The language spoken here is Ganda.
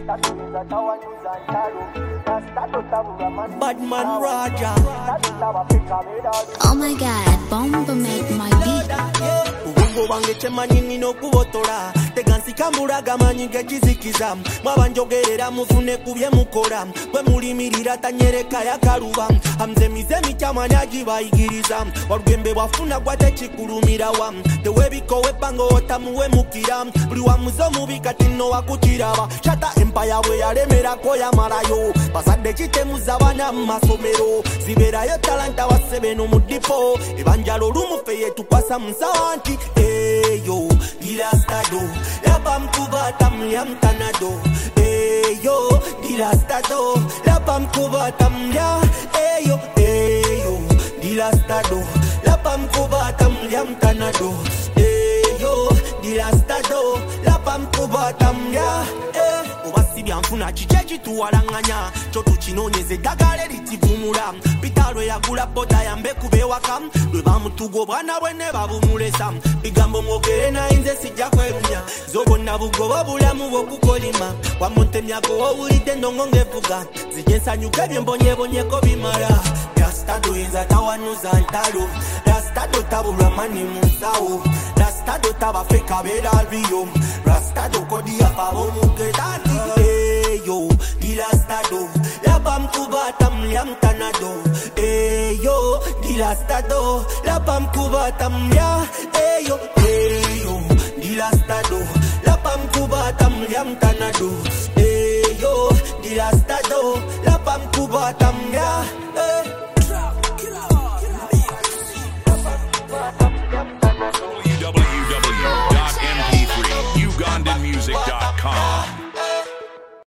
Badman Raja. Oh my God, Bomba make my beat. Ubungo wange chemanyi nino kubotola tegansika mulaga manyi gekizikiza mwabanjogerera mufune kubye mukola bwe mulimirira tanyereka yakaluba amzemize mikyamani agibayigiriza walugembe bwafuna gwatekikulumirawa tewebikowe pango otamuwe mukira buli wamuze omubi kati nno wakukiraba shata empaya bwe yalemerako yamalayo basadde kitemuza abaana mu masomero ziberayo talanta wasebe n'omudipo ebanjala olumufe yetukwasa mu nsawa nti eyo dirastado labamkubata mlya mtanado eyo dirastado labamkubata mlya eyo dirastado labamkubata mlya mtanado eyo dirastado labamkubata mlya obasibyanfuna kiki ekituwalanganya kyo tukinonyeze eddagala eritivumula pitalwe yagula boda yambe kubewaka lwe bamutuga obwana bwe ne babumulesa bigambo mwogere nayinze sijja kwerunya zobonna bugoba bulamu bwokukolima wamuntemyago wowulidde ndongo ngevuga zijje nsanyuka ebyembonyebonyeko bimala rastado yinza tawanuza ntalo rastado tabulwa mani mu nsawo rastado tabafeka beraliyo rastado kodi yafa omugedati eyo dirastado labamkubata mlya mtanado eyo dirastado labamkubata mlya eyo dirastado labamkubata mlya mtanado eyo dirastado labamkubata mlya www.mp3ugandanmusic.com